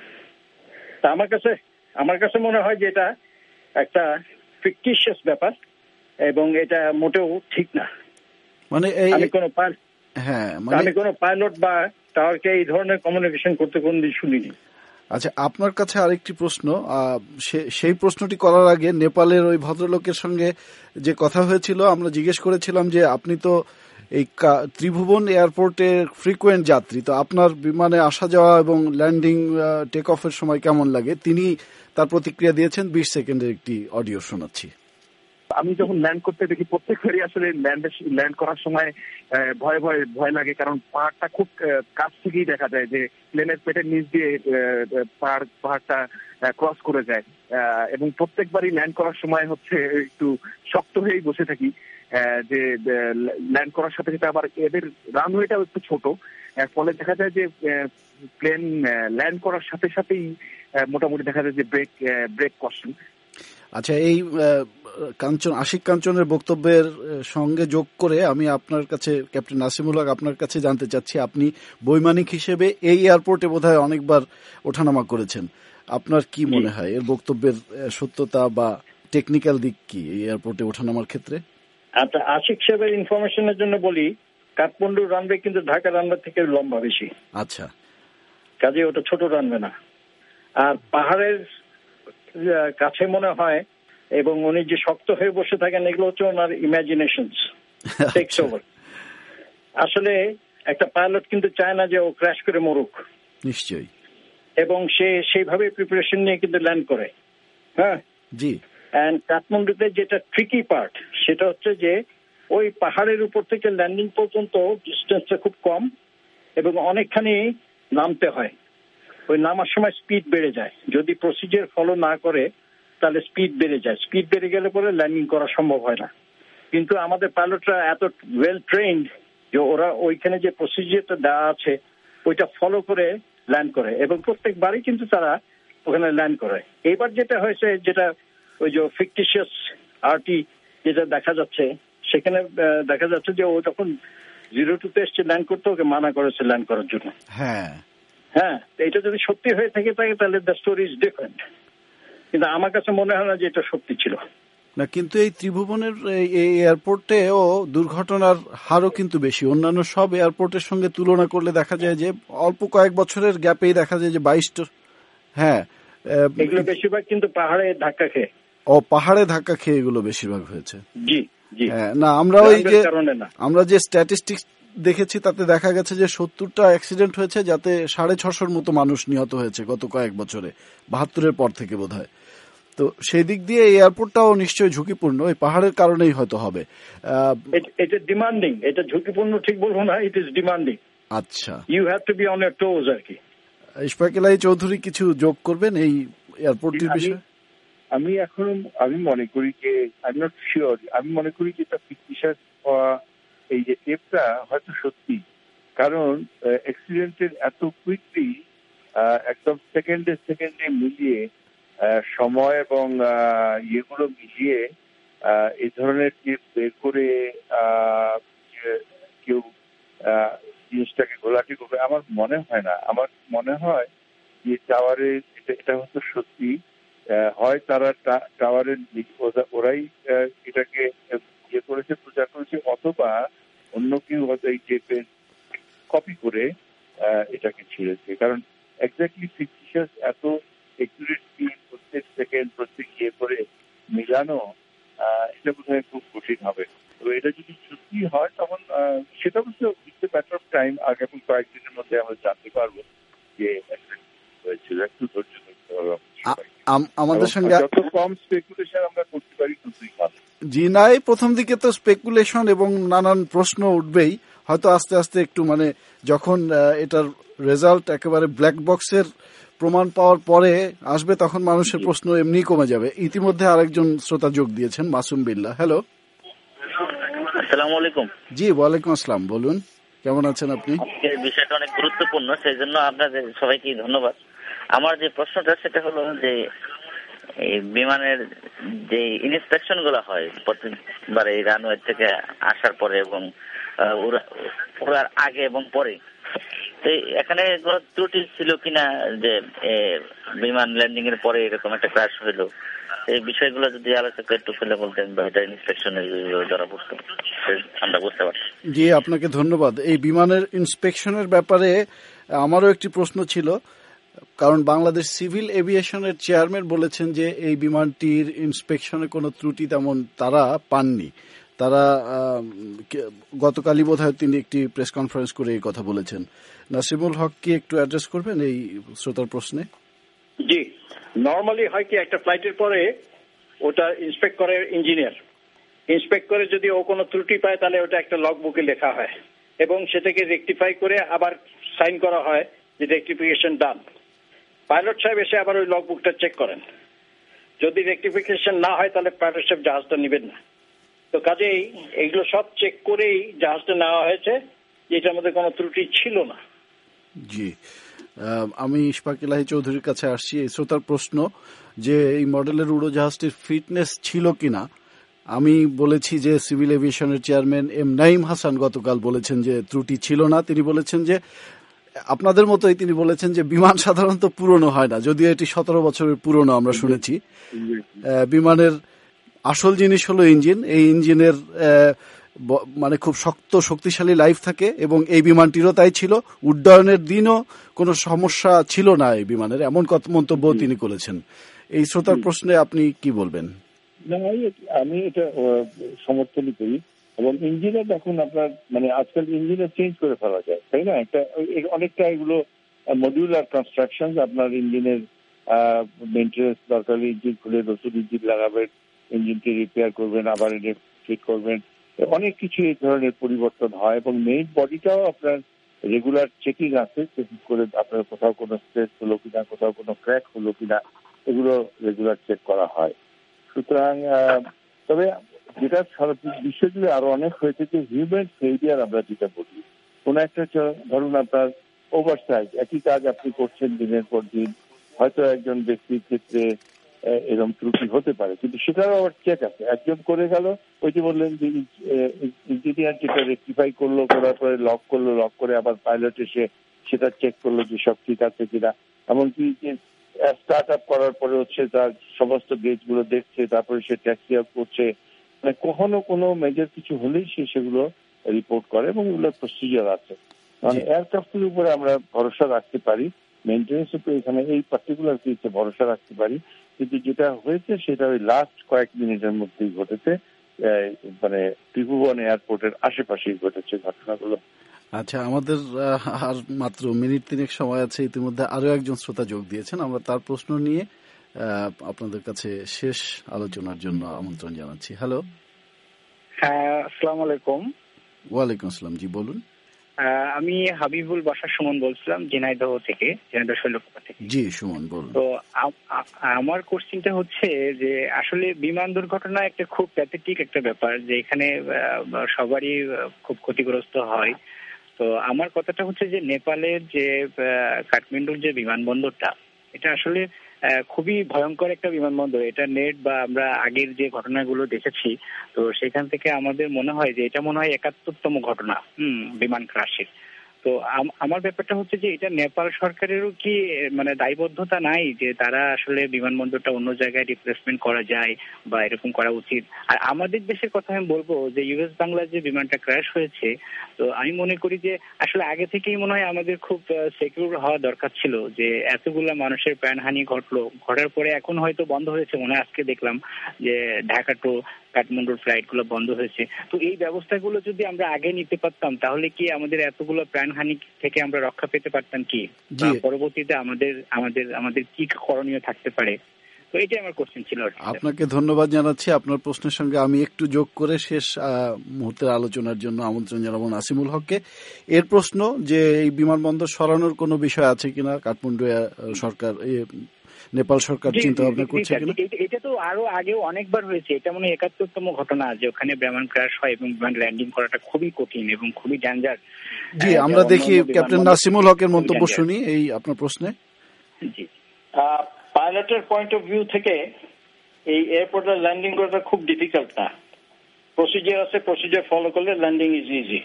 তা আমার কাছে আমার কাছে মনে হয় যে এটা একটা ফিকটিশিয়াস ব্যাপার এবং এটা মোটেও ঠিক না। মানে আমি কোনো হ্যাঁ আমি কোনো পাইলট বা টাওয়ারকে এই ধরনের কমিউনিকেশন করতে কোনদিন শুনিনি। আচ্ছা, আপনার কাছে আরেকটি প্রশ্ন, সেই প্রশ্নটি করার আগে নেপালের ওই ভদ্রলোকের সঙ্গে যে কথা হয়েছিল, আমরা জিজ্ঞেস করেছিলাম যে আপনি তো এই ত্রিভুবন এয়ারপোর্টের ফ্রিকোয়েন্ট যাত্রী, তো আপনার বিমানে আসা যাওয়া এবং ল্যান্ডিং টেক অফের সময় কেমন লাগে? তিনি তার প্রতিক্রিয়া দিয়েছেন, বিশ সেকেন্ডের একটি অডিও শোনাচ্ছি। আমি যখন ল্যান্ড করতে দেখি প্রত্যেকবারই আসলে ল্যান্ড ল্যান্ড করার সময় ভয় ভয় ভয় লাগে, কারণ পাহাড়টা খুব কাছ থেকেই দেখা যায় যে প্লেনের পেটের নিচ দিয়ে পাহাড় পাহাড়টা ক্রস করে যায়, এবং প্রত্যেকবারই ল্যান্ড করার সময় হচ্ছে একটু শক্ত হয়েই বসে থাকি যে ল্যান্ড করার সাথে সাথে আবার এদের রানওয়েটাও একটু ছোট, ফলে দেখা যায় যে প্লেন ল্যান্ড করার সাথে সাথেই মোটামুটি দেখা যায় যে ব্রেক ব্রেক কষেন। আচ্ছা, এই কাঞ্চন আশিক কাঞ্চনের বক্তব্যের সঙ্গে যোগ করে আমি আপনার কাছে, ক্যাপ্টেন নাসিমুল হক, আপনার কাছে জানতে চাচ্ছি, আপনি বৈমানিক হিসেবে এই এয়ারপোর্টে বোধহয় অনেকবার ওঠানামা করেছেন, আপনার কি মনে হয় এর বক্তব্যের সত্যতা বা টেকনিক্যাল দিক কি এই এয়ারপোর্টে ওঠানামার ক্ষেত্রে? আচ্ছা, আশিক সাহেবের ইনফরমেশনের জন্য বলি, কাঠমান্ডু রানওয়ে কিন্তু ঢাকা রানওয়ে থেকে লম্বা বেশি। আচ্ছা, কাজে ওটা ছোট রানওয়ে না। আর পাহাড়ের কাছে মনে হয়, এবং উনি যে শক্ত হয়ে বসে থাকেন, এগুলো হচ্ছে ওনার ইমাজিনেশনস টেকস ওভার। আসলে একটা পাইলট কিন্তু চায় না যে ও ক্র্যাশ করে মরুক, নিশ্চয়ই, এবং সে সেইভাবে প্রিপারেশন নিয়ে কিন্তু ল্যান্ড করে। হ্যাঁ জি। এন্ড কাঠমান্ডুতে যেটা ট্রিকি পার্ট সেটা হচ্ছে যে ওই পাহাড়ের উপর থেকে ল্যান্ডিং পর্যন্ত ডিস্টেন্সটা খুব কম এবং অনেকখানি নামতে হয়। ওই নামার সময় স্পিড বেড়ে যায়, যদি প্রসিজার ফলো না করে তাহলে স্পিড বেড়ে যায়। স্পিড বেড়ে গেলে পরে ল্যান্ডিং করা সম্ভব হয় না। কিন্তু আমাদের পাইলটরা এত ওয়েল ট্রেন্ড যে ওরা ওইখানে যে প্রসিজারটা দেওয়া আছে ওইটা ফলো করে ল্যান্ড করে, এবং প্রত্যেকবারই কিন্তু তারা ওখানে ল্যান্ড করে। এইবার যেটা হয়েছে, যেটা ওই যে ফিকটিশিয়াস আরটি যেটা দেখা যাচ্ছে, সেখানে দেখা যাচ্ছে যে ও যখন জিরো টুতে এসছে ল্যান্ড করতে, ওকে মানা করেছে ল্যান্ড করার জন্য। হ্যাঁ হ্যাঁ, এটা যদি সত্যি হয়ে থাকে থাকে তাহলে দ্য স্টোরি ইজ ডিফারেন্ট, কিন্তু আমার কাছে মনে হয় না যে এটা সত্যি ছিল না। কিন্তু এই ত্রিভুবনের এই এয়ারপোর্টেও দুর্ঘটনার হারও কিন্তু বেশি। অন্যান্য সব এয়ারপোর্টের সঙ্গে তুলনা করলে দেখা যায় যে অল্প কয়েক বছরের গ্যাপেই দেখা যায় যে বাইশটা। হ্যাঁ, এগুলো বেশিরভাগ কিন্তু পাহাড়ে ধাক্কা খেয়ে। ও, পাহাড়ে ধাক্কা খেয়ে এগুলো বেশিরভাগ হয়েছে। জি জি। হ্যাঁ, না আমরা ওই যে আমরা যে স্ট্যাটিস্টিক্স দেখেছি তাতে দেখা গেছে যে সত্তরটা অ্যাক্সিডেন্ট হয়েছে, যাতে সাড়ে ছশোর মতো মানুষ নিহত হয়েছে গত কয়েক বছরে, বাহাত্তরের পর থেকে বোধহয়। তো সেই দিক দিয়ে এই এয়ারপোর্টটাও নিশ্চয়ই ঝুঁকিপূর্ণ, এই পাহাড়ের কারণেই হয়তো হবে। এটা ডিমান্ডিং, এটা ঝুঁকিপূর্ণ ঠিক বলবো না, ইট ইজ ডিমান্ডিং। আচ্ছা, you have to be on your toes আর কি। ইশফাক এলাহি চৌধুরী কিছু যোগ করবেন এই এয়ারপোর্টটির বিষয়ে? আমি এখন আমি মনে করি যে আই এম নট শিওর, আমি মনে করি যে এটা ফিকটিশিয়াস এই যে টেপটা হয়তো সত্যি, কারণ অ্যাক্সিডেন্টের এত কুইকলি একদম সেকেন্ডে সেকেন্ডে মিলিয়ে সময় এবং ইয়েগুলো মিলিয়ে এই ধরনের টেপ বের করে কেউ জিনিসটাকে ঘোলাটি করবে আমার মনে হয় না। আমার মনে হয় যে টাওয়ারে এটা এটা হয়তো সত্যি হয়, তারা টাওয়ারের ওরাই এটাকে ইয়ে করেছে, প্রচার করেছে, অথবা অন্য কেউ হয়তো এই টেপের কপি করে এটাকে ছিঁড়েছে। কারণ এক্স্যাক্টলি ফিকটিশিয়াস এত একুরেটলি প্রত্যেক সেকেন্ড প্রত্যেক ইয়ে করে মিলানো, এটা বোধ হয় খুব কঠিন হবে। তো এটা যদি সত্যি হয় তখন সেটা অবশ্য it's a matter of time, আগামী কয়েকদিনের মধ্যে আমরা জানতে পারবো যে হয়েছিল। একটু ধৈর্য ধরতে হবে আমাদের সঙ্গে, যত কম স্পেকুলেশন আমরা করতে পারি ততই ভালো। জি নাই, প্রথম দিকে তো স্পেকুলেশন এবং নানান প্রশ্ন উঠবেই, হয়তো আস্তে আস্তে একটু মানে যখন এটার রেজাল্ট একেবারে ব্ল্যাক বক্সের প্রমাণ পাওয়ার পরে আসবে তখন মানুষের প্রশ্ন এমনি কমে যাবে। ইতিমধ্যে আরেকজন শ্রোতা যোগ দিয়েছেন, মাসুম বিল্লাহ। হ্যালো, আসসালামু আলাইকুম। জি, ওয়ালাইকুম আসসালাম, বলুন কেমন আছেন আপনি? বিষয়টা অনেক গুরুত্বপূর্ণ, সেই জন্য আপনাদের সবাইকে ধন্যবাদ। আমার যে প্রশ্নটা সেটা হলো যে এই বিমানের যে ইন্সপেকশন গুলো হয় প্রতিবার এই রানওয়ে থেকে আসার পরে এবং ওড়ার আগে এবং পরে, তো এখানে ত্রুটি ছিল কিনা যে বিমান ল্যান্ডিং এর পরে এরকম একটা ক্র্যাশ হইলো, এই বিষয়গুলো যদি আলোচনা একটু খুলে বলতেন বা এটা ইন্সপেকশনের যারা বুঝতো আমরা বুঝতে পারছি। জি, আপনাকে ধন্যবাদ। এই বিমানের ইন্সপেকশনের ব্যাপারে আমারও একটি প্রশ্ন ছিল, কারণ বাংলাদেশ সিভিল এভিয়েশনের চেয়ারম্যান বলেছেন যে এই বিমানটির ইন্সপেকশনে কোনো ত্রুটি তেমন তারা পাননি। তারা গতকালই বোধহয় তিনি একটি প্রেস কনফারেন্স করে এই কথা বলেছেন। নাসিমুল হক কি একটু অ্যাড্রেস করবেন এই শ্রোতার প্রশ্নে? জি, নর্মালি হয় কি একটা ফ্লাইটের পরে ওটা ইন্সপেক্ট করে ইঞ্জিনিয়ার, ইন্সপেক্ট করে যদি ও কোনো ত্রুটি পায় তাহলে ওটা একটা লগ বুকে লেখা হয় এবং সেটাকে রেকটিফাই করে আবার সাইন করা হয় যে রেকটিফিকেশন ডান। পাইলট সাহেব এসে আবার ওই লগ বুকটা চেক করেন, যদি রেকটিফিকেশন না হয় তাহলে পাইলট সাহেব জাহাজটা নেবেন না। তো কাজেই এগুলো সব চেক করেই জাহাজটা নেওয়া হয়েছে, এটার মধ্যে কোনো ত্রুটি ছিল না। জি, আমি ইশফাক এলাহি চৌধুরীর কাছে আসছি। এই শ্রোতার প্রশ্ন যে এই মডেলের উড়োজাহাজটির ফিটনেস ছিল কিনা। আমি বলেছি যে সিভিল এভিয়েশনের চেয়ারম্যান এম নাইম হাসান গতকাল বলেছেন যে ত্রুটি ছিল না। তিনি বলেছেন যে আপনাদের মতোই তিনি বলেছেন যে বিমান সাধারণত পুরনো হয় না, যদিও এটি সতেরো বছরের পুরনো আমরা শুনেছি। বিমানের আসল জিনিস হলো ইঞ্জিন। এই ইঞ্জিনের মানে খুব শক্ত শক্তিশালী লাইফ থাকে এবং এই বিমানটিরও তাই ছিল। উড্ডয়নের দিনও কোনো সমস্যা ছিল না এই বিমানের, এমন মন্তব্য তিনি করেছেন। এই শ্রোতার প্রশ্নে আপনি কি বলবেন? না, আমি এটা সমর্থনই করি। এবং ইঞ্জিনের দেখুন আপনার মানে আজকাল ইঞ্জিনের চেঞ্জ করে ফেলা যায়, তাই না? একটা অনেকটা এগুলো মডিউলার কনস্ট্রাকশন। আপনার ইঞ্জিনের মেইনটেনেন্স দরকার হলে ইঞ্জিন খুলে নতুন ইঞ্জিন লাগাবেন, ইঞ্জিনকে রিপেয়ার করবেন, আবার এটা ঠিক করবেন, অনেক কিছু এই ধরনের পরিবর্তন হয়। এবং মেইন বডিটাও আপনার রেগুলার চেকিং আছে, চেকিং করে আপনার কোথাও কোনো স্ট্রেস হলো কিনা, কোথাও কোনো ক্র্যাক হলো কিনা, এগুলো রেগুলার চেক করা হয়। সুতরাং তবে যেটা সারা বিশ্বজুড়ে আরো অনেক হয়েছে যে হিউম্যান ফেইলিয়ার আমরা যেটা বলি, কোন একটা ধরুন আপনার ওভারসাইট, একই কাজ আপনি করছেন দিনের পর দিন, হয়তো একজন ব্যক্তির ক্ষেত্রে এরকম ত্রুটি হতে পারে, কিন্তু সেটারও আবার চেক আছে। একজন করে গেল, ওই যে বললেন যে ইঞ্জিনিয়ার যেটা রেকটিফাই করলো, করার পরে লক করলো, লক করে আবার পাইলট এসে সেটা চেক করলো যে সব ঠিক আছে কিনা। এমনকি যে স্টার্ট আপ করার পরে হচ্ছে তার সমস্ত গেজ গুলো দেখছে, তারপরে সে ট্যাক্সি আপ করছে। মানে কখনো কোনো মেজর কিছু হলেই সে সেগুলো রিপোর্ট করে এবং এগুলোর প্রসিজার আছে। মানে এয়ারক্রাফটের উপরে আমরা ভরসা রাখতে পারি, মেইনটেনেন্স উপরে এখানে এই পার্টিকুলার কেসে ভরসা রাখতে পারি, কিন্তু যেটা হয়েছে সেটা ওই লাস্ট কয়েক মিনিটের মধ্যেই ঘটেছে, মানে ত্রিভুবন এয়ারপোর্টের আশেপাশেই ঘটেছে ঘটনাগুলো। আচ্ছা, আমাদের আর মাত্র মিনিট তিনেক সময় আছে। ইতিমধ্যে আরো একজন শ্রোতা যোগ দিয়েছেন, আমরা তার প্রশ্ন নিয়ে আপনাদের কাছে শেষ আলোচনার জন্য আমন্ত্রণ জানাচ্ছি। হ্যালো, হ্যাঁ, আসসালামু আলাইকুম। ওয়ালাইকুম আসসালাম, জি বলুন। আমি হাবিবুল বাসার সুমন বলছিলাম, ঝিনাইদহ থেকে, ঝিনাইদহ শৈলকুপা থেকে। জি সুমন বলুন। তো আমার কোশ্চেনটা হচ্ছে যে আসলে বিমান দুর্ঘটনা একটা খুব প্যাথেটিক একটা ব্যাপার, যে এখানে সবারই খুব ক্ষতিগ্রস্ত হয়। তো আমার কথাটা হচ্ছে যে নেপালের যে কাঠমান্ডুর যে বিমানবন্দরটা, এটা আসলে খুবই ভয়ঙ্কর একটা বিমানবন্দর। এটা নেট বা আমরা আগের যে ঘটনাগুলো দেখেছি, তো সেখান থেকে আমাদের মনে হয় যে এটা মনে হয় একাত্তরতম ঘটনা হুম বিমান ক্রাশের। তো আমার ব্যাপারটা হচ্ছে যে এটা নেপাল সরকারেরও কি মানে দায়বদ্ধতা নাই যে তারা আসলে বিমানবন্দরটা অন্য জায়গায় রিপ্লেসমেন্ট করা যায় বা এরকম করা উচিত? আর আমাদের দেশের কথা আমি বলবো যে ইউএস বাংলার যে বিমানটা ক্র্যাশ হয়েছে, তো আমি মনে করি যে আসলে আগে থেকেই মনে হয় আমাদের খুব সিকিউর হওয়া দরকার ছিল, যে এতগুলা মানুষের প্রাণহানি ঘটলো, ঘটার পরে এখন হয়তো বন্ধ হয়েছে, মনে আজকে দেখলাম যে ঢাকা টু কাঠমান্ডুর ফ্লাইট গুলো বন্ধ হয়েছে। তো এই ব্যবস্থাগুলো যদি আমরা আগে নিতে পারতাম, তাহলে কি আমাদের এতগুলো প্রাণহানি থেকে আমরা রক্ষা পেতে পারতাম কি? পরবর্তীতে আমাদের আমাদের আমাদের কি করণীয় থাকতে পারে? তো এটাই আমার কোশ্চেন ছিল। আপনাকে ধন্যবাদ জানাচ্ছি। আপনার প্রশ্নের সঙ্গে আমি একটু যোগ করে শেষ মুহূর্তের আলোচনার জন্য আমন্ত্রণ জানাবো নাসিমুল হককে। এর প্রশ্ন যে এই বিমানবন্দর সরানোর কোনো বিষয় আছে কিনা, কাঠমান্ডু সরকার নেপাল সরকার চিন্তা ভাবনা করছে কিনা? এটা তো আরো আগেও অনেকবার হয়েছে, এটা মনে হয় একাত্তরতম ঘটনা যে ওখানে বিমান ক্র্যাশ হয় এবং বিমান ল্যান্ডিং করাটা খুবই কঠিন এবং খুবই ডেঞ্জার। জি, আমরা দেখি ক্যাপ্টেন নাসিমুল হকের মন্তব্য শুনি এই আপনার প্রশ্নে। জি, পাইলটের পয়েন্ট অফ ভিউ থেকে এই এয়ারপোর্টে ল্যান্ডিং করাটা খুব ডিফিকাল্ট না। প্রসিজার আছে, প্রসিজার ফলো করলে ল্যান্ডিং ইজ ইজি।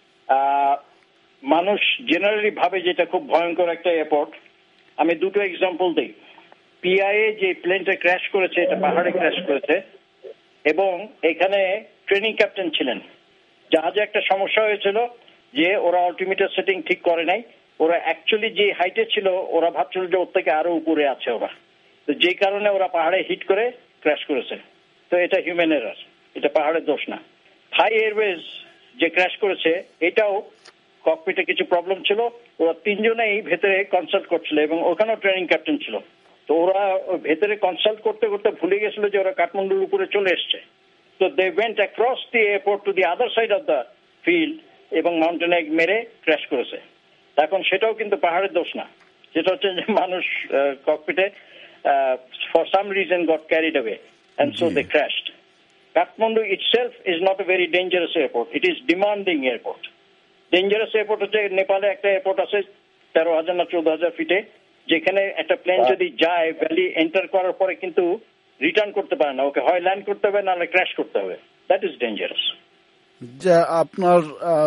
মানুষ জেনারেলি ভাবে যে এটা খুব ভয়ঙ্কর একটা এয়ারপোর্ট। আমি দুটো এক্সাম্পল দিই। পিআইএ যে প্লেনটা ক্র্যাশ করেছে, এটা পাহাড়ে ক্র্যাশ করেছে এবং এখানে ট্রেনিং ক্যাপ্টেন ছিলেন। জাহাজে একটা সমস্যা হয়েছিল যে ওরা অল্টিমিটার সেটিং ঠিক করে নাই। ওরা অ্যাকচুয়ালি যে হাইটে ছিল ওরা ভাবছিল যে ওর থেকে আরো উপরে আছে ওরা, তো যে কারণে ওরা পাহাড়ে হিট করে ক্র্যাশ করেছে। তো এটা হিউম্যান এরার, এটা পাহাড়ের দোষ না। থাই এয়ারওয়েজ যে ক্র্যাশ করেছে, এটাও ককপিটে কিছু প্রবলেম ছিল। ওরা তিনজনেই ভেতরে কনসাল্ট করছিল এবং ওখানেও ট্রেনিং ক্যাপ্টেন ছিল। তো ওরা ভেতরে কনসাল্ট করতে করতে ভুলে গেছিল যে ওরা কাঠমান্ডুর উপরে চলে এসছে। তো they went across the airport to the other side of the field এবং মাউন্টেনে মেরে ক্র্যাশ করেছে। এখন সেটাও কিন্তু পাহাড়ের দোষ না, যেটা হচ্ছে যে মানুষ ককপিটে for some reason got carried away and so they crashed. Kathmandu itself is not a very dangerous airport, it is demanding airport. Dangerous airport হচ্ছে নেপালে একটা এয়ারপোর্ট আছে তেরো হাজার না চৌদ্দ হাজার ফিটে, যেখানে একটা প্লেন যদি যায় ভ্যালি এন্টার করার পরে কিন্তু রিটার্ন করতে পারে না, ওকে হয় ল্যান্ড করতে হবে নাহলে ক্র্যাশ করতে হবে। That is dangerous. আপনার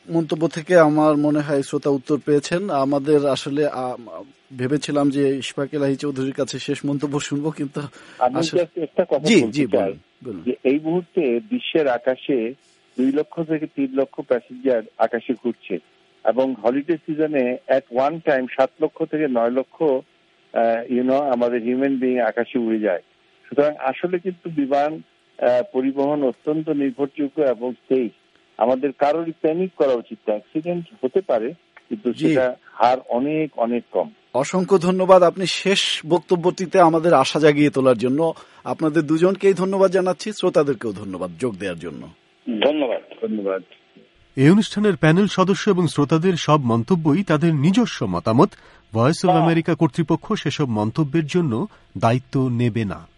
মন্তব্য থেকে আমার মনে হয় শ্রোতা উত্তর পেয়েছেন। আমাদের আসলে ভেবেছিলাম যে ইশফাক এলাহী চৌধুরীর কাছে শেষ মন্তব্য শুনবো, কিন্তু আমি একটা কথা বলতে চাই যে এই মুহূর্তে বিশ্বের আকাশে দুই লক্ষ থেকে তিন লক্ষ প্যাসেঞ্জার আকাশে ঘুরছে এবং হলিডে সিজনে এট ওয়ান টাইম সাত লক্ষ থেকে নয় লক্ষ ইউনো আমাদের হিউম্যান বিং আকাশে উড়ে যায়। সুতরাং আসলে কিন্তু বিমান পরিবহন অত্যন্ত নির্ভরযোগ্য এবং সেই আমাদের কারোরই প্যানিক করা উচিত না। অ্যাক্সিডেন্ট হতে পারে কিন্তু সেটা হার অনেক অনেক কম। অসংখ্য ধন্যবাদ আপনি শেষ বক্তব্যটিতে আমাদের আশা জাগিয়ে তোলার জন্য। আপনাদের দুজনকেই ধন্যবাদ জানাচ্ছি, শ্রোতাদেরকেও ধন্যবাদ যোগ দেওয়ার জন্য। ধন্যবাদ ধন্যবাদ এই অনুষ্ঠানের প্যানেল সদস্য এবং শ্রোতাদের সব মন্তব্যই তাদের নিজস্ব মতামত। ভয়েস অব আমেরিকা কর্তৃপক্ষ সেসব মন্তব্যের জন্য দায়িত্ব নেবে না।